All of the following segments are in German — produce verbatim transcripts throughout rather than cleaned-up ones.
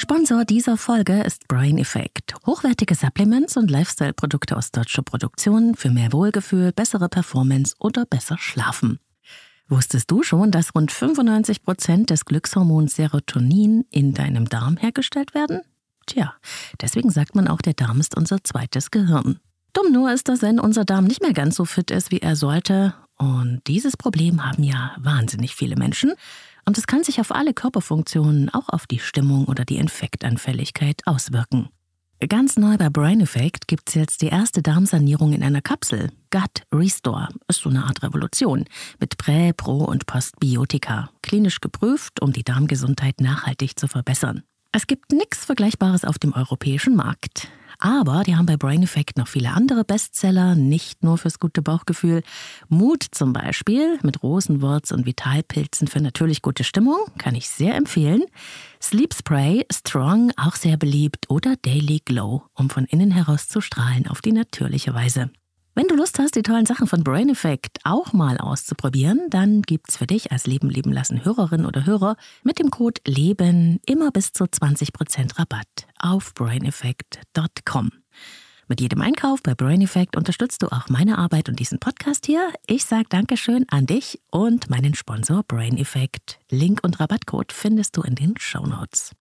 Sponsor dieser Folge ist Brain Effect. Hochwertige Supplements und Lifestyle-Produkte aus deutscher Produktion für mehr Wohlgefühl, bessere Performance oder besser Schlafen. Wusstest du schon, dass rund fünfundneunzig Prozent des Glückshormons Serotonin in deinem Darm hergestellt werden? Tja, deswegen sagt man auch, der Darm ist unser zweites Gehirn. Dumm nur ist, dass wenn unser Darm nicht mehr ganz so fit ist, wie er sollte. Und dieses Problem haben ja wahnsinnig viele Menschen. Und es kann sich auf alle Körperfunktionen, auch auf die Stimmung oder die Infektanfälligkeit auswirken. Ganz neu bei Brain Effect gibt es jetzt die erste Darmsanierung in einer Kapsel. Gut Restore ist so eine Art Revolution mit Prä-, Pro- und Postbiotika. Klinisch geprüft, um die Darmgesundheit nachhaltig zu verbessern. Es gibt nichts Vergleichbares auf dem europäischen Markt. Aber die haben bei Brain Effect noch viele andere Bestseller, nicht nur fürs gute Bauchgefühl. Mut zum Beispiel mit Rosenwurz und Vitalpilzen für natürlich gute Stimmung, kann ich sehr empfehlen. Sleep Spray, Strong, auch sehr beliebt. Oder Daily Glow, um von innen heraus zu strahlen auf die natürliche Weise. Wenn du Lust hast, die tollen Sachen von Brain Effect auch mal auszuprobieren, dann gibt's für dich als Leben leben lassen Hörerin oder Hörer mit dem Code LEBEN immer bis zu zwanzig Prozent Rabatt auf brain effect punkt com. Mit jedem Einkauf bei Brain Effect unterstützt du auch meine Arbeit und diesen Podcast hier. Ich sage Dankeschön an dich und meinen Sponsor Brain Effect. Link und Rabattcode findest du in den Shownotes.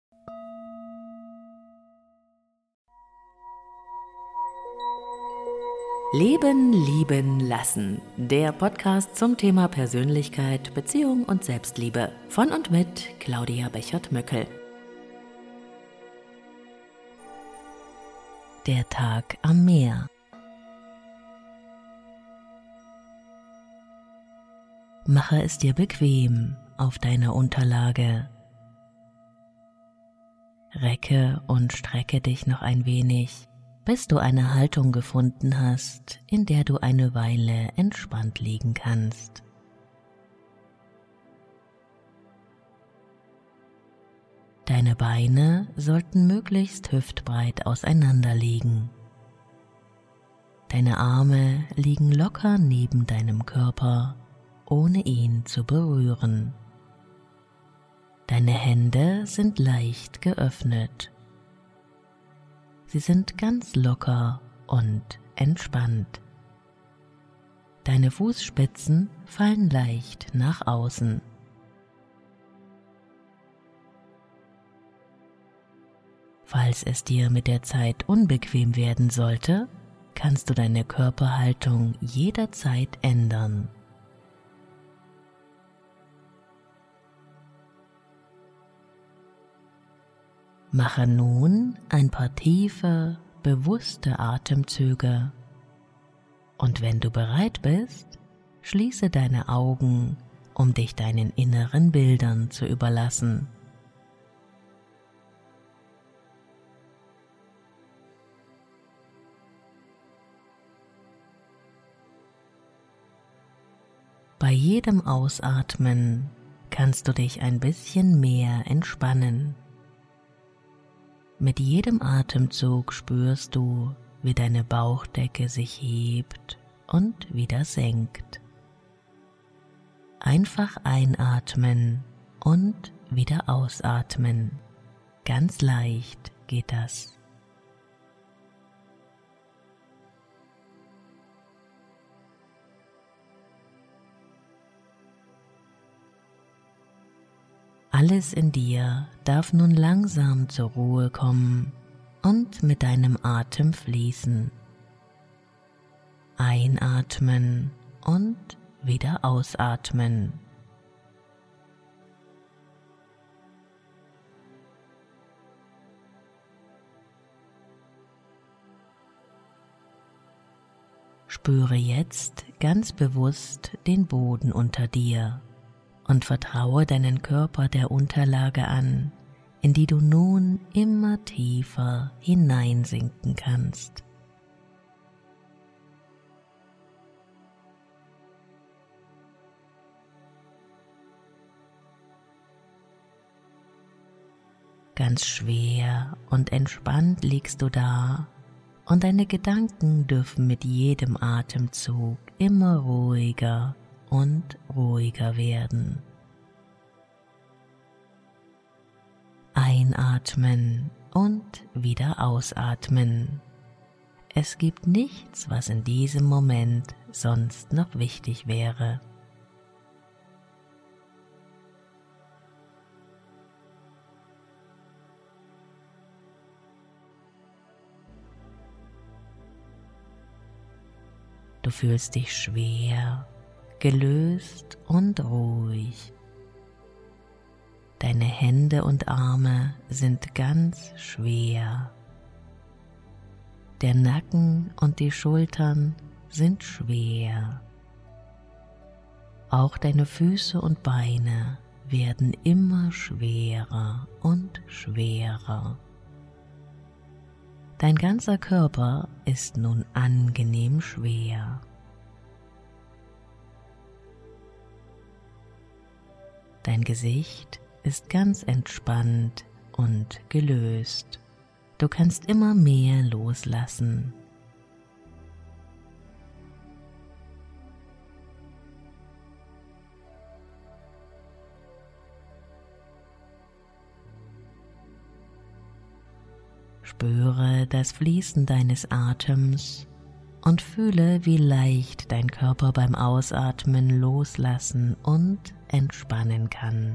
Leben, lieben, lassen. Der Podcast zum Thema Persönlichkeit, Beziehung und Selbstliebe. Von und mit Claudia Bechert-Möckel. Der Tag am Meer. Mache es dir bequem auf deiner Unterlage. Recke und strecke dich noch ein wenig, bis du eine Haltung gefunden hast, in der du eine Weile entspannt liegen kannst. Deine Beine sollten möglichst hüftbreit auseinander liegen. Deine Arme liegen locker neben deinem Körper, ohne ihn zu berühren. Deine Hände sind leicht geöffnet. Sie sind ganz locker und entspannt. Deine Fußspitzen fallen leicht nach außen. Falls es dir mit der Zeit unbequem werden sollte, kannst du deine Körperhaltung jederzeit ändern. Mache nun ein paar tiefe, bewusste Atemzüge und wenn du bereit bist, schließe deine Augen, um dich deinen inneren Bildern zu überlassen. Bei jedem Ausatmen kannst du dich ein bisschen mehr entspannen. Mit jedem Atemzug spürst du, wie deine Bauchdecke sich hebt und wieder senkt. Einfach einatmen und wieder ausatmen. Ganz leicht geht das. Alles in dir darf nun langsam zur Ruhe kommen und mit deinem Atem fließen. Einatmen und wieder ausatmen. Spüre jetzt ganz bewusst den Boden unter dir. Und vertraue deinen Körper der Unterlage an, in die du nun immer tiefer hineinsinken kannst. Ganz schwer und entspannt liegst du da und deine Gedanken dürfen mit jedem Atemzug immer ruhiger und ruhiger werden. einatmen und wieder ausatmen. Es gibt nichts, was in diesem Moment sonst noch wichtig wäre. Du fühlst dich schwer, gelöst und ruhig. Deine Hände und Arme sind ganz schwer. Der Nacken und die Schultern sind schwer. Auch deine Füße und Beine werden immer schwerer und schwerer. Dein ganzer Körper ist nun angenehm schwer. Dein Gesicht ist ganz entspannt und gelöst. Du kannst immer mehr loslassen. Spüre das Fließen deines Atems und fühle, wie leicht dein Körper beim Ausatmen loslassen und entspannen kann.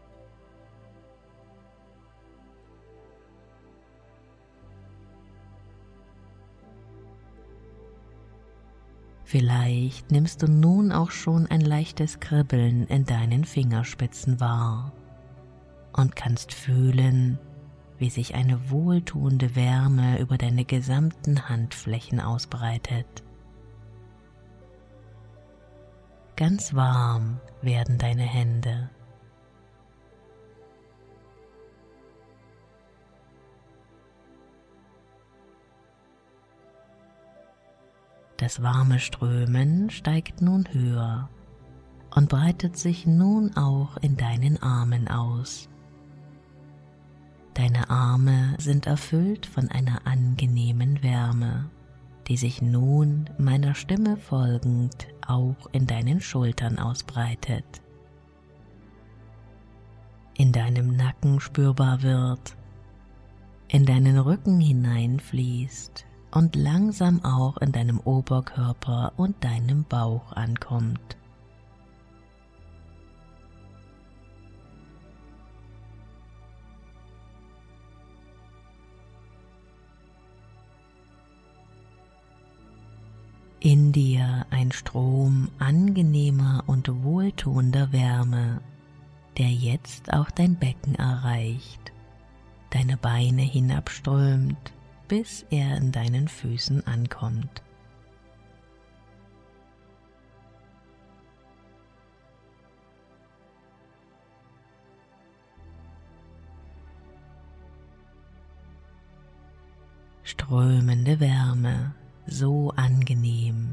Vielleicht nimmst du nun auch schon ein leichtes Kribbeln in deinen Fingerspitzen wahr und kannst fühlen, wie sich eine wohltuende Wärme über deine gesamten Handflächen ausbreitet. Ganz warm werden deine Hände. Das warme Strömen steigt nun höher und breitet sich nun auch in deinen Armen aus. Deine Arme sind erfüllt von einer angenehmen Wärme, die sich nun meiner Stimme folgend auch in deinen Schultern ausbreitet, in deinem Nacken spürbar wird, in deinen Rücken hineinfließt und langsam auch in deinem Oberkörper und deinem Bauch ankommt. In dir ein Strom angenehmer und wohltuender Wärme, der jetzt auch dein Becken erreicht, deine Beine hinabströmt, bis er in deinen Füßen ankommt. Strömende Wärme, so angenehm.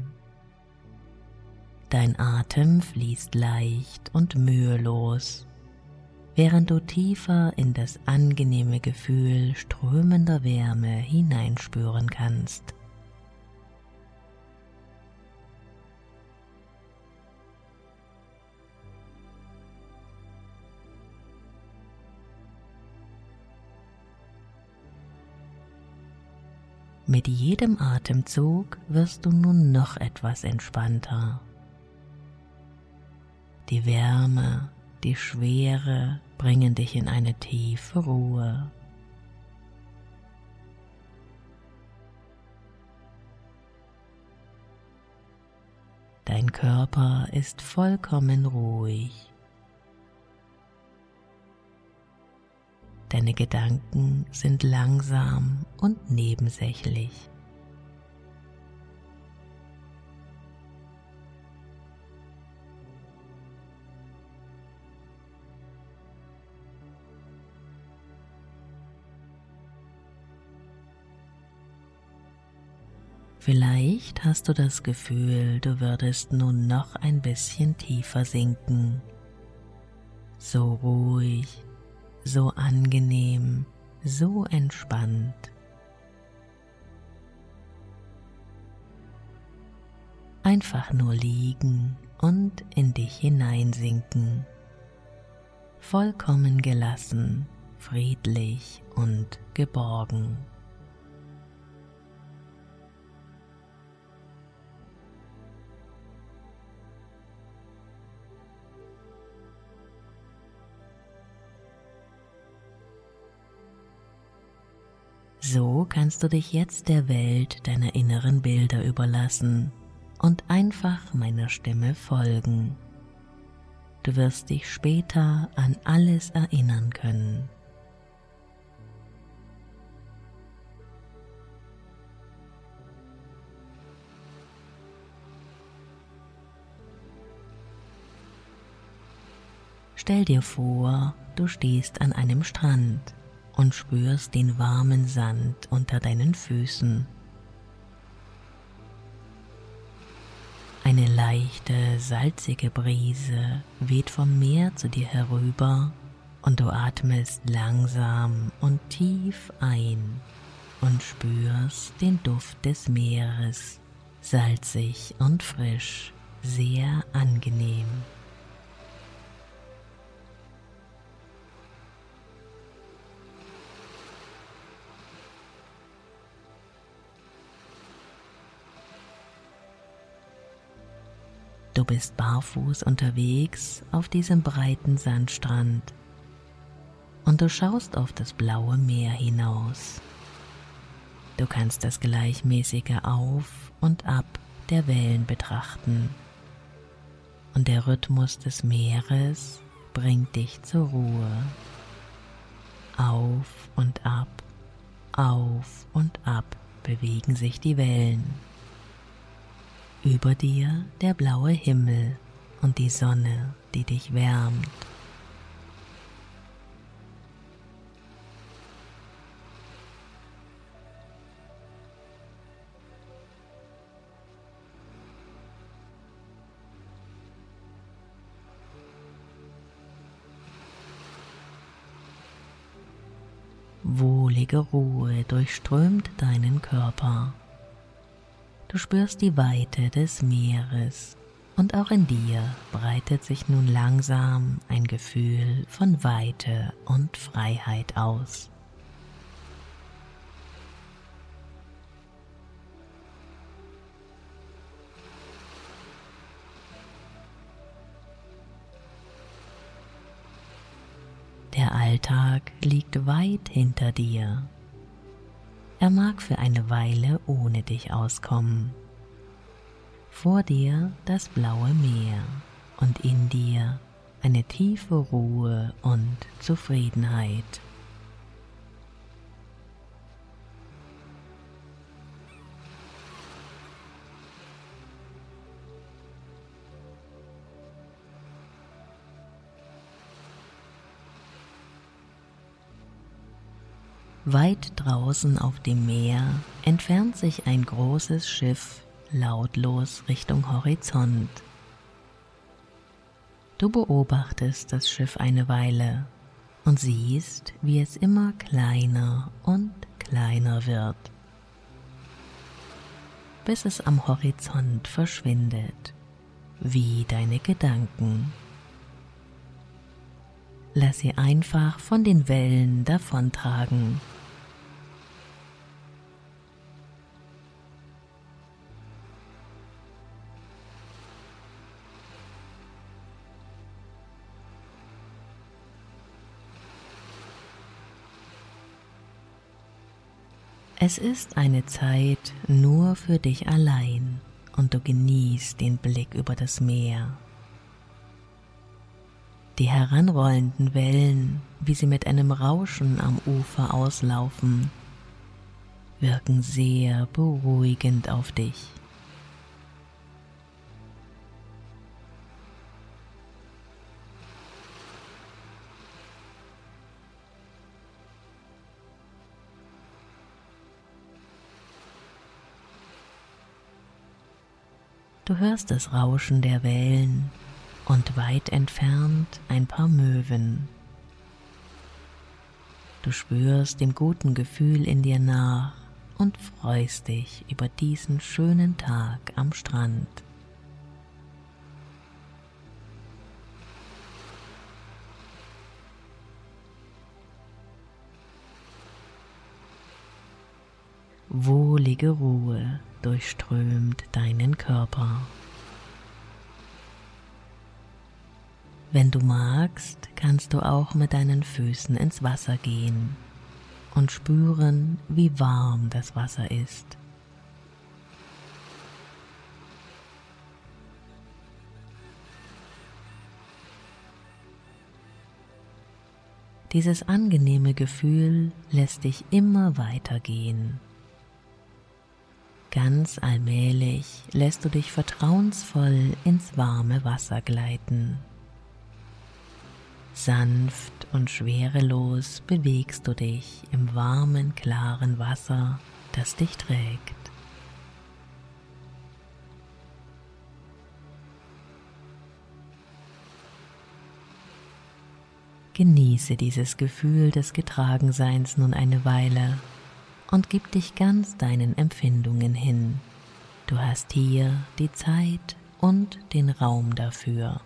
Dein Atem fließt leicht und mühelos, während du tiefer in das angenehme Gefühl strömender Wärme hineinspüren kannst. Mit jedem Atemzug wirst du nun noch etwas entspannter. Die Wärme, die Schwere bringen dich in eine tiefe Ruhe. Dein Körper ist vollkommen ruhig. Deine Gedanken sind langsam und nebensächlich. Vielleicht hast du das Gefühl, du würdest nun noch ein bisschen tiefer sinken. So ruhig, so angenehm, so entspannt. Einfach nur liegen und in dich hineinsinken. Vollkommen gelassen, friedlich und geborgen. So kannst du dich jetzt der Welt deiner inneren Bilder überlassen und einfach meiner Stimme folgen. Du wirst dich später an alles erinnern können. Stell dir vor, du stehst an einem Strand und spürst den warmen Sand unter deinen Füßen. Eine leichte, salzige Brise weht vom Meer zu dir herüber und du atmest langsam und tief ein und spürst den Duft des Meeres, salzig und frisch, sehr angenehm. Du bist barfuß unterwegs auf diesem breiten Sandstrand und du schaust auf das blaue Meer hinaus. Du kannst das gleichmäßige Auf und Ab der Wellen betrachten und der Rhythmus des Meeres bringt dich zur Ruhe. Auf und ab, auf und ab bewegen sich die Wellen. Über dir der blaue Himmel und die Sonne, die dich wärmt. Wohlige Ruhe durchströmt deinen Körper. Du spürst die Weite des Meeres und auch in dir breitet sich nun langsam ein Gefühl von Weite und Freiheit aus. Der Alltag liegt weit hinter dir. Er mag für eine Weile ohne dich auskommen. Vor dir das blaue Meer und in dir eine tiefe Ruhe und Zufriedenheit. Weit draußen auf dem Meer entfernt sich ein großes Schiff lautlos Richtung Horizont. Du beobachtest das Schiff eine Weile und siehst, wie es immer kleiner und kleiner wird, bis es am Horizont verschwindet, wie deine Gedanken. Lass sie einfach von den Wellen davontragen. Es ist eine Zeit nur für dich allein und du genießt den Blick über das Meer. Die heranrollenden Wellen, wie sie mit einem Rauschen am Ufer auslaufen, wirken sehr beruhigend auf dich. Du hörst das Rauschen der Wellen und weit entfernt ein paar Möwen. Du spürst dem guten Gefühl in dir nach und freust dich über diesen schönen Tag am Strand. Wohlige Ruhe durchströmt deinen Körper. Wenn du magst, kannst du auch mit deinen Füßen ins Wasser gehen und spüren, wie warm das Wasser ist. Dieses angenehme Gefühl lässt dich immer weitergehen. Ganz allmählich lässt du dich vertrauensvoll ins warme Wasser gleiten. Sanft und schwerelos bewegst du dich im warmen, klaren Wasser, das dich trägt. Genieße dieses Gefühl des Getragenseins nun eine Weile und gib dich ganz deinen Empfindungen hin. Du hast hier die Zeit und den Raum dafür.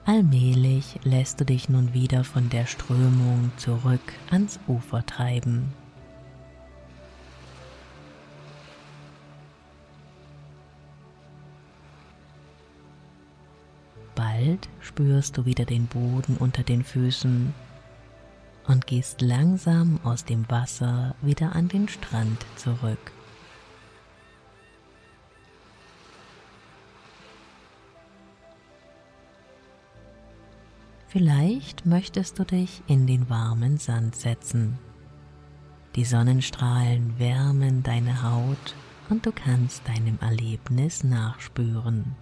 Allmählich lässt du dich nun wieder von der Strömung zurück ans Ufer treiben. Bald spürst du wieder den Boden unter den Füßen und gehst langsam aus dem Wasser wieder an den Strand zurück. Vielleicht möchtest du dich in den warmen Sand setzen. Die Sonnenstrahlen wärmen deine Haut und du kannst deinem Erlebnis nachspüren.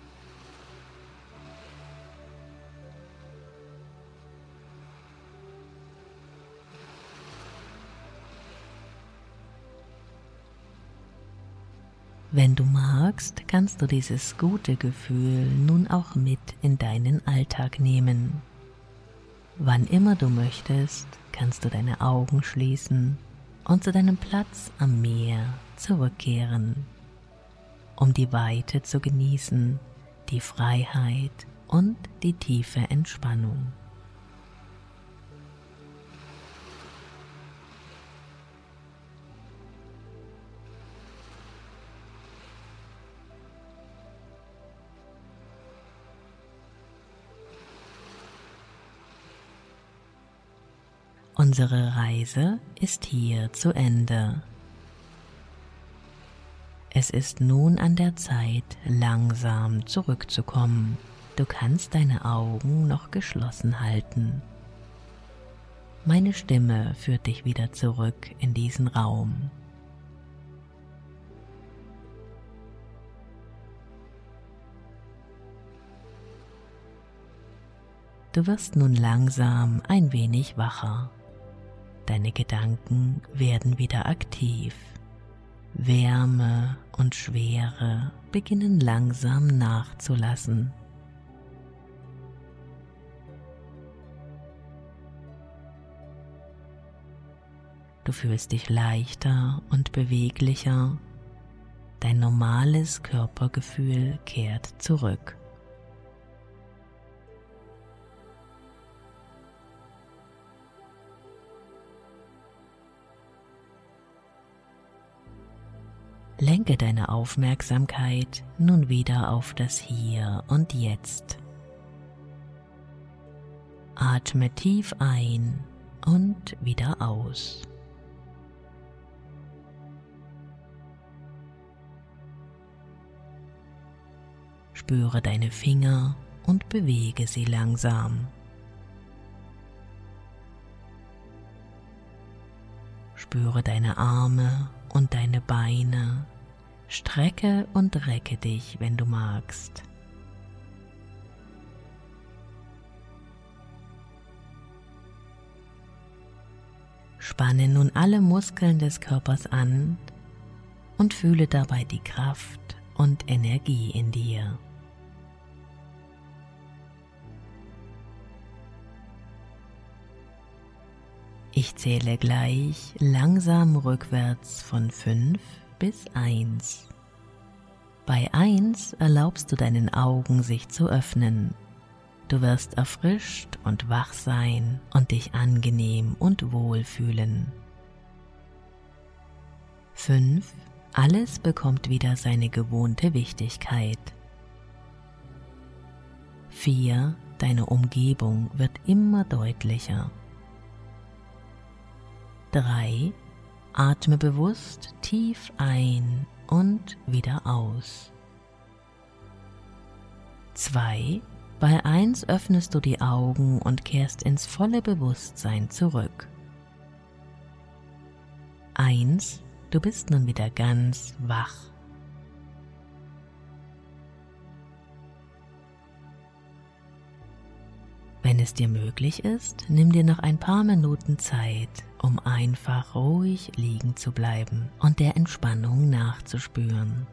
Wenn du magst, kannst du dieses gute Gefühl nun auch mit in deinen Alltag nehmen. Wann immer du möchtest, kannst du deine Augen schließen und zu deinem Platz am Meer zurückkehren, um die Weite zu genießen, die Freiheit und die tiefe Entspannung. Unsere Reise ist hier zu Ende. Es ist nun an der Zeit, langsam zurückzukommen. Du kannst deine Augen noch geschlossen halten. Meine Stimme führt dich wieder zurück in diesen Raum. Du wirst nun langsam ein wenig wacher. Deine Gedanken werden wieder aktiv. Wärme und Schwere beginnen langsam nachzulassen. Du fühlst dich leichter und beweglicher. Dein normales Körpergefühl kehrt zurück. Lenke deine Aufmerksamkeit nun wieder auf das Hier und Jetzt. Atme tief ein und wieder aus. Spüre deine Finger und bewege sie langsam. Spüre deine Arme und deine Beine. Strecke und recke dich, wenn du magst. Spanne nun alle Muskeln des Körpers an und fühle dabei die Kraft und Energie in dir. Ich zähle gleich langsam rückwärts von fünf bis eins. Bei eins erlaubst du deinen Augen sich zu öffnen. Du wirst erfrischt und wach sein und dich angenehm und wohl fühlen. fünf. Alles bekommt wieder seine gewohnte Wichtigkeit. vier. Deine Umgebung wird immer deutlicher. drei. Atme bewusst tief ein und wieder aus. zwei. Bei eins öffnest du die Augen und kehrst ins volle Bewusstsein zurück. eins. Du bist nun wieder ganz wach. Wenn es dir möglich ist, nimm dir noch ein paar Minuten Zeit, um einfach ruhig liegen zu bleiben und der Entspannung nachzuspüren.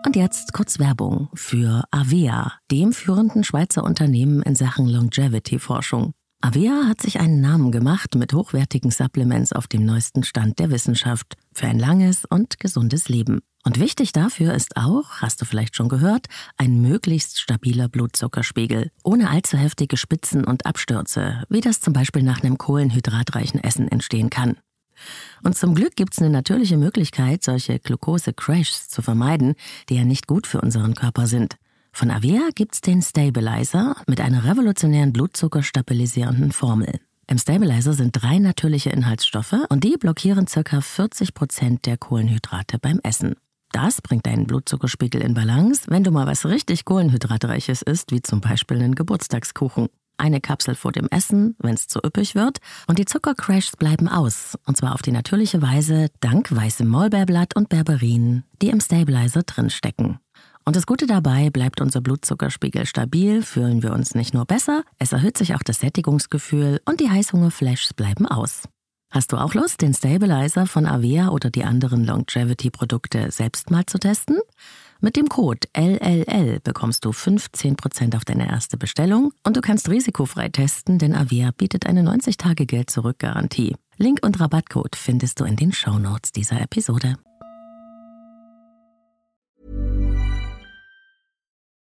Und jetzt kurz Werbung für Avea, dem führenden Schweizer Unternehmen in Sachen Longevity-Forschung. Avea hat sich einen Namen gemacht mit hochwertigen Supplements auf dem neuesten Stand der Wissenschaft für ein langes und gesundes Leben. Und wichtig dafür ist auch, hast du vielleicht schon gehört, ein möglichst stabiler Blutzuckerspiegel, ohne allzu heftige Spitzen und Abstürze, wie das zum Beispiel nach einem kohlenhydratreichen Essen entstehen kann. Und zum Glück gibt es eine natürliche Möglichkeit, solche Glucose-Crashs zu vermeiden, die ja nicht gut für unseren Körper sind. Von Avea gibt's den Stabilizer mit einer revolutionären blutzuckerstabilisierenden Formel. Im Stabilizer sind drei natürliche Inhaltsstoffe und die blockieren ca. vierzig Prozent der Kohlenhydrate beim Essen. Das bringt deinen Blutzuckerspiegel in Balance, wenn du mal was richtig Kohlenhydratreiches isst, wie zum Beispiel einen Geburtstagskuchen. Eine Kapsel vor dem Essen, wenn es zu üppig wird, und die Zuckercrashs bleiben aus, und zwar auf die natürliche Weise dank weißem Maulbeerblatt und Berberin, die im Stabilizer drinstecken. Und das Gute dabei, bleibt unser Blutzuckerspiegel stabil, fühlen wir uns nicht nur besser, es erhöht sich auch das Sättigungsgefühl und die Heißhungerflashs bleiben aus. Hast du auch Lust, den Stabilizer von Avea oder die anderen Longevity-Produkte selbst mal zu testen? Mit dem Code L L L bekommst du fünfzehn Prozent auf deine erste Bestellung und du kannst risikofrei testen, denn Avea bietet eine neunzig Tage Geld-Zurück-Garantie. Link und Rabattcode findest du in den Shownotes dieser Episode.